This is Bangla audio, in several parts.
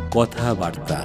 কথাবার্তা।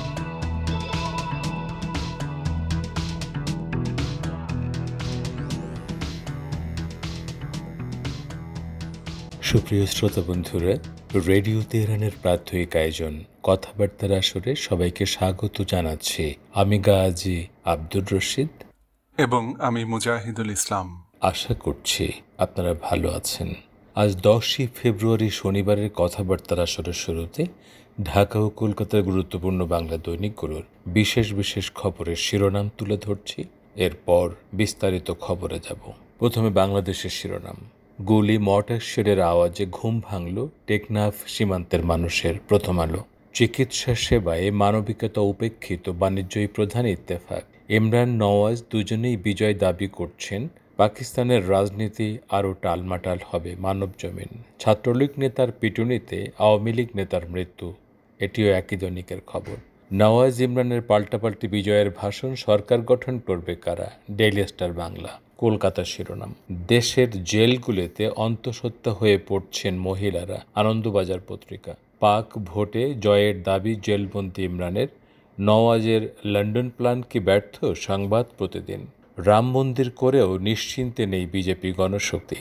সুপ্রিয় শ্রোতা বন্ধুরা, রেডিও তেহরানের প্রাত্যহিক আয়োজন কথাবার্তার আসরে সবাইকে স্বাগত জানাচ্ছি। আমি গাজী আব্দুর রশিদ এবং আমি মুজাহিদুল ইসলাম। আশা করছি আপনারা ভালো আছেন। আজ 10 ফেব্রুয়ারি শনিবারের কথাবার্তার আসরের শুরুতে ঢাকা ও কলকাতার গুরুত্বপূর্ণ বাংলা দৈনিকগুলোর বিশেষ বিশেষ খবরের শিরোনাম তুলে ধরছি। এরপর বিস্তারিত খবরে যাব। প্রথমে বাংলাদেশের শিরোনাম। গুলি মর্টার শেলের আওয়াজে ঘুম ভাঙল টেকনাফ সীমান্তের মানুষের। প্রথম আলো। চিকিৎসা সেবায় মানবিকতা উপেক্ষিত বাণিজ্যই প্রধান ইত্তেফাক। ইমরান নওয়াজ দুজনেই বিজয় দাবি করছেন। পাকিস্তানের রাজনীতি আরও টালমাটাল হবে মানবজমিন। ছাত্রলীগ নেতার পিটুনিতে আওয়ামী লীগ নেতার মৃত্যু, এটিও একই দৈনিকের খবর। নওয়াজ ইমরানের পাল্টাপাল্টি বিজয়ের ভাষণ, সরকার গঠন করবে কারা? Daily star Bangla. কলকাতা শিরোনাম। দেশের জেলগুলোতে অন্তঃসত্ত্বা হয়ে পড়ছেন মহিলারা। আনন্দবাজার পত্রিকা। পাক ভোটে জয়ের দাবি জেলবন্দি ইমরানের। নওয়াজের লন্ডন প্ল্যান কি ব্যর্থ? সংবাদ প্রতিদিন। রাম মন্দির করেও নিশ্চিন্তে নেই বিজেপি গণশক্তি।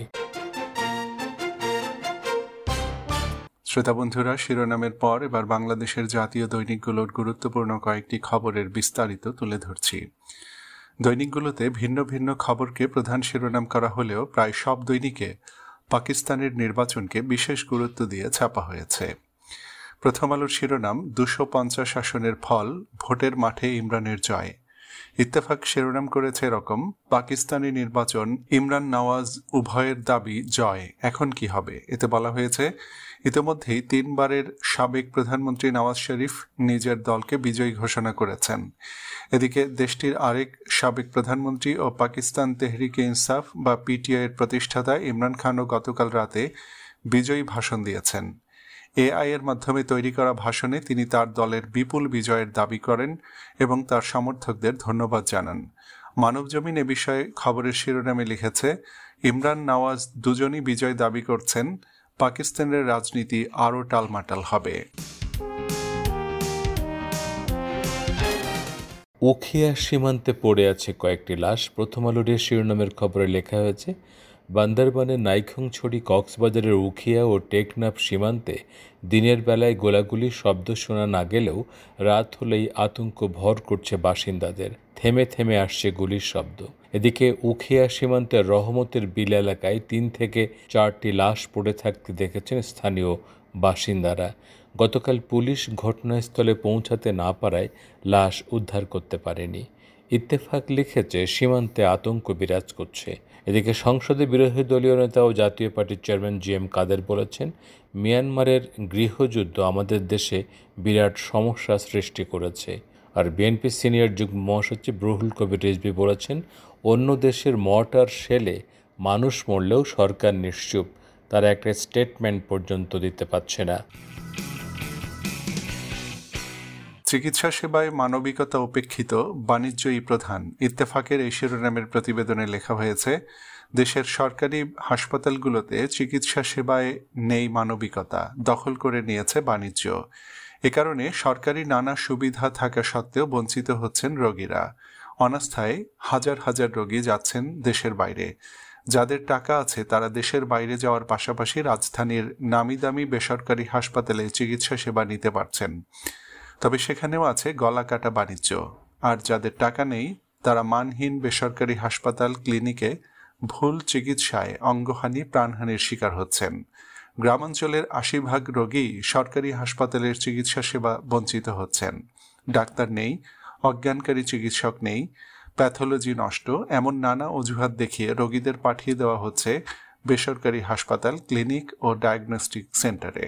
শ্রোতা বন্ধুরা, শিরোনামের পর এবার বাংলাদেশের জাতীয় দৈনিকগুলোর গুরুত্বপূর্ণ কয়েকটি খবরের বিস্তারিত তুলে ধরছি। দৈনিকগুলোতে ভিন্ন ভিন্ন খবরকে প্রধান শিরোনাম করা হলেও প্রায় সব দৈনিকে পাকিস্তানের নির্বাচনকে বিশেষ গুরুত্ব দিয়ে ছাপা হয়েছে। প্রথম আলোর শিরোনাম, 250 আসনের ফল, ভোটের মাঠে ইমরানের জয়। ইত্তেফাক শিরোনাম করেছে এরকম, পাকিস্তানি নির্বাচন, ইমরান নওয়াজ উভয়ের দাবি জয়, এখন কি হবে? এতে বলা হয়েছে, ইতিমধ্যেই 3 বারের সাবেক প্রধানমন্ত্রী নওয়াজ শরীফ নিজের দলকে বিজয়ী ঘোষণা করেছেন। এদিকে দেশটির আরেক সাবেক প্রধানমন্ত্রী ও পাকিস্তান তেহরিকে ইনসাফ বা পিটিআই এর প্রতিষ্ঠাতা ইমরান খানও গতকাল রাতে বিজয়ী ভাষণ দিয়েছেন। এআই এর মাধ্যমে তৈরি করা ভাষণে তিনি তার দলের বিপুল বিজয়ের দাবি করেন এবং তার সমর্থকদের ধন্যবাদ জানান। মানবজমিন এ বিষয়ে খবরের শিরোনামে লিখেছে, ইমরান নওয়াজ দুজনই বিজয় দাবি করছেন, পাকিস্তানের রাজনীতি আরও টালমাটাল হবে। উখিয়া সীমান্তে পড়ে আছে কয়েকটি লাশ। প্রথম আলোর শিরোনামের খবরে লেখা হয়েছে, বান্দরবানের নাইখংছড়ি কক্সবাজারের উখিয়া ও টেকনাফ সীমান্তে দিনের বেলায় গোলাগুলির শব্দ শোনা না গেলেও রাত হলেই আতঙ্ক ভর করছে বাসিন্দাদের। থেমে থেমে আসছে গুলির শব্দ। এদিকে উখিয়া সীমান্তের রহমতের বিল এলাকায় 3 থেকে 4টি লাশ পড়ে থাকতে দেখেছেন স্থানীয় বাসিন্দারা। গতকাল পুলিশ ঘটনাস্থলে পৌঁছাতে না পারায় লাশ উদ্ধার করতে পারেনি। ইত্তেফাক লিখেছে, সীমান্তে আতঙ্ক বিরাজ করছে। এদিকে সংসদে বিরোধী দলীয় নেতা ও জাতীয় পার্টির চেয়ারম্যান জি.এম. কাদের বলেছেন, মিয়ানমারের গৃহযুদ্ধ আমাদের দেশে বিরাট সমস্যা সৃষ্টি করেছে। আর বিএনপি সিনিয়র যুগ্ম মহাসচিব রুহুল কবির রিজভী বলেছেন, অন্য দেশের মর্টার শেলে মানুষ মরলেও সরকার নিশ্চুপ, তারা একটা স্টেটমেন্ট পর্যন্ত দিতে পারছে না। চিকিৎসা সেবায় মানবিকতা উপেক্ষিত বাণিজ্যই প্রধান। ইত্তেফাকের এই শিরোনামের প্রতিবেদনে লেখা হয়েছে, দেশের সরকারি হাসপাতালগুলোতে চিকিৎসা সেবায় নেই মানবিকতা, দখল করে নিয়েছে বাণিজ্য। এ কারণে সরকারি নানা সুবিধা থাকা সত্ত্বেও বঞ্চিত হচ্ছেন রোগীরা। অনাস্থায় হাজার হাজার রোগী যাচ্ছেন দেশের বাইরে। যাদের টাকা আছে তারা দেশের বাইরে যাওয়ার পাশাপাশি রাজধানীর নামি দামি বেসরকারি হাসপাতালে চিকিৎসা সেবা নিতে পারছেন। তবে সেখানেও আছে গলা কাটা বাণিজ্য। আর যাদের টাকা নেই তারা মানহীন বেসরকারি হাসপাতাল, ক্লিনিকে ভুল চিকিৎসায় অঙ্গহানি, প্রাণহানির শিকার হচ্ছেন। গ্রামাঞ্চলের 80% রোগী সরকারি হাসপাতালের চিকিৎসা সেবা বঞ্চিত হচ্ছেন। ডাক্তার নেই, অজ্ঞানকারী চিকিৎসক নেই, প্যাথোলজি নষ্ট, এমন নানা অজুহাত দেখিয়ে রোগীদের পাঠিয়ে দেওয়া হচ্ছে বেসরকারি হাসপাতাল, ক্লিনিক ও ডায়াগনস্টিক সেন্টারে।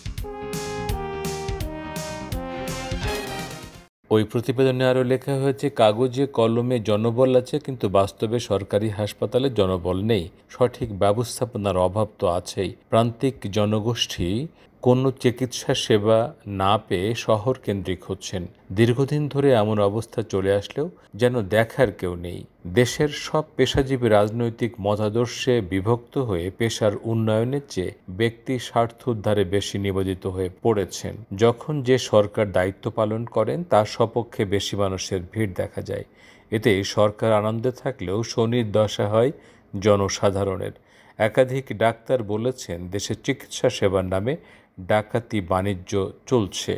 ওই প্রতিবেদনে আরও লেখা হয়েছে, কাগজে কলমে জনবল আছে কিন্তু বাস্তবে সরকারি হাসপাতালে জনবল নেই। সঠিক ব্যবস্থাপনার অভাব তো আছেই। প্রান্তিক জনগোষ্ঠী কোনো চিকিৎসা সেবা না পেয়ে শহর কেন্দ্রিক হচ্ছেন। দীর্ঘদিন ধরে এমন অবস্থা চলে আসলেও যেন দেখার কেউ নেই। দেশের সব পেশাজীবী রাজনৈতিক মতাদর্শে বিভক্ত হয়ে পেশার উন্নয়নের চেয়ে ব্যক্তি স্বার্থ উদ্ধারে বেশি নিবেদিত হয়ে পড়েছেন। যখন যে সরকার দায়িত্ব পালন করেন তার সপক্ষে বেশি মানুষের ভিড় দেখা যায়। এতে সরকার আনন্দে থাকলেও শনির দশা হয় জনসাধারণের। একাধিক ডাক্তার বলেছেন, দেশে চিকিৎসা সেবার নামে ডাকাতি বাণিজ্য চলছে।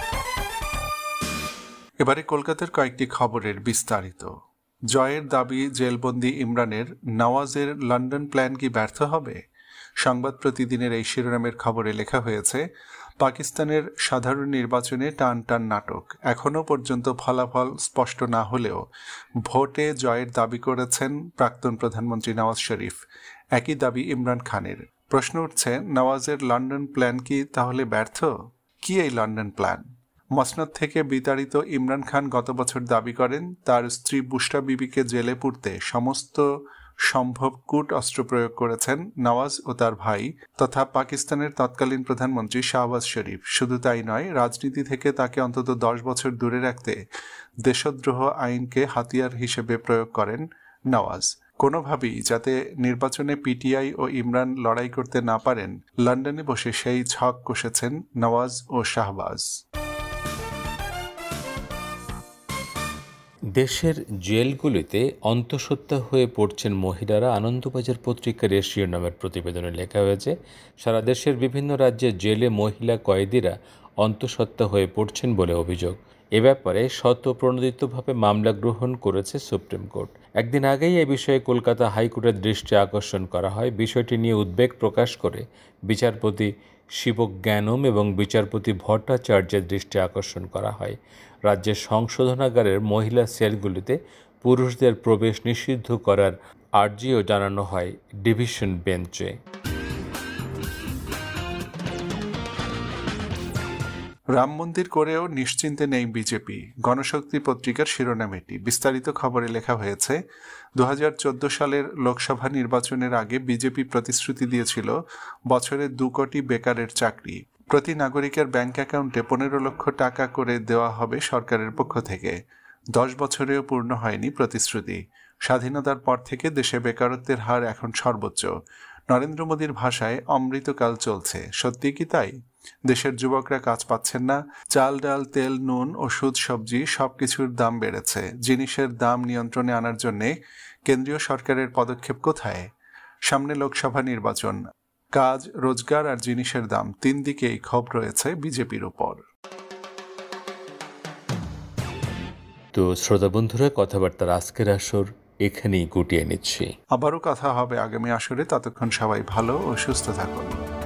এবারে কলকাতার কয়েকটি খবরের বিস্তারিত। জয়ের দাবি জেলবন্দি ইমরানের, নওয়াজের লন্ডন প্ল্যান কি ব্যর্থ হবে? সংবাদ প্রতিদিনের এই শিরোনামের খবরে লেখা হয়েছে, পাকিস্তানের সাধারণ নির্বাচনে টান টান নাটক, এখনও পর্যন্ত ফলাফল স্পষ্ট না হলেও ভোটে জয়ের দাবি করেছেন প্রাক্তন প্রধানমন্ত্রী নওয়াজ শরীফ। একই দাবি ইমরান খানের। প্রশ্ন উঠছে, নওয়াজের লন্ডন প্ল্যান কি তাহলে ব্যর্থ? কি এই লন্ডন প্ল্যান? মসনদ থেকে বিতাড়িত ইমরান খান গত বছর দাবি করেন তার স্ত্রী বুশরা বিবিকে জেলে পুরতে সমস্ত সম্ভব কূট অস্ত্র প্রয়োগ করেছেন নওয়াজ ও তার ভাই তথা পাকিস্তানের তৎকালীন প্রধানমন্ত্রী শাহবাজ শরীফ। শুধু তাই নয়, রাজনীতি থেকে তাকে অন্তত 10 বছর দূরে রাখতে দেশদ্রোহ আইনকে হাতিয়ার হিসেবে প্রয়োগ করেন নওয়াজ। কোনোভাবেই যাতে নির্বাচনে পিটিআই ও ইমরান লড়াই করতে না পারেন, লন্ডনে বসে সেই ছক কষেছেন নওয়াজ ও শাহবাজ। দেশের জেলগুলিতে অন্তঃসত্ত্বা হয়ে পড়ছেন মহিলারা। আনন্দবাজার পত্রিকার শিরোনামের প্রতিবেদনে লেখা হয়েছে, সারা দেশের বিভিন্ন রাজ্যের জেলে মহিলা কয়েদিরা অন্তঃসত্ত্বা হয়ে পড়ছেন বলে অভিযোগ। এ ব্যাপারে স্বতঃপ্রণোদিতভাবে মামলা গ্রহণ করেছে সুপ্রিম কোর্ট। একদিন আগেই এ বিষয়ে কলকাতা হাইকোর্টের দৃষ্টি আকর্ষণ করা হয়। বিষয়টি নিয়ে উদ্বেগ প্রকাশ করে বিচারপতি শিবজ্ঞানম এবং বিচারপতি ভট্টাচার্যের দৃষ্টি আকর্ষণ করা হয়। রাজ্যের সংশোধনাগারের মহিলা সেলগুলিতে পুরুষদের প্রবেশ নিষিদ্ধ করার আর্জিও জানানো হয় ডিভিশন বেঞ্চে। রাম মন্দির করেও নিশ্চিন্তে নেই বিজেপি, গণশক্তি পত্রিকার শিরোনাম এটি। বিস্তারিত খবরে লেখা হয়েছে, 2014 সালের লোকসভা নির্বাচনের আগে বিজেপি প্রতিশ্রুতি দিয়েছিল বছরে 2 কোটি বেকারের চাকরি, প্রতি নাগরিকের ব্যাংক অ্যাকাউন্টে 15 লক্ষ টাকা করে দেওয়া হবে সরকারের পক্ষ থেকে। 10 বছরেও পূর্ণ হয়নি প্রতিশ্রুতি। স্বাধীনতার পর থেকে দেশে বেকারত্বের হার এখন সর্বোচ্চ। নরেন্দ্র মোদীর ভাষায় অমৃতকাল চলছে। সত্যি কি তাই? দেশের যুবকরা কাজ পাচ্ছেন না। চাল, ডাল, তেল, নুন, ওষুধ, সবজি সবকিছুর দাম বেড়েছে। জিনিসের দাম নিয়ন্ত্রণে আনার জন্য কেন্দ্রীয় সরকারের পদক্ষেপ কোথায়? সামনে লোকসভা নির্বাচন। কাজ, রোজগার আর জিনিসের দাম 3 দিকেই ক্ষোভ রয়েছে বিজেপির উপর। তো শ্রোতা বন্ধুরা, কথাবার্তার আজকের আসর এখানেই গুটিয়ে নিচ্ছি। আবারও কথা হবে আগামী আসরে। ততক্ষণ সবাই ভালো ও সুস্থ থাকুন।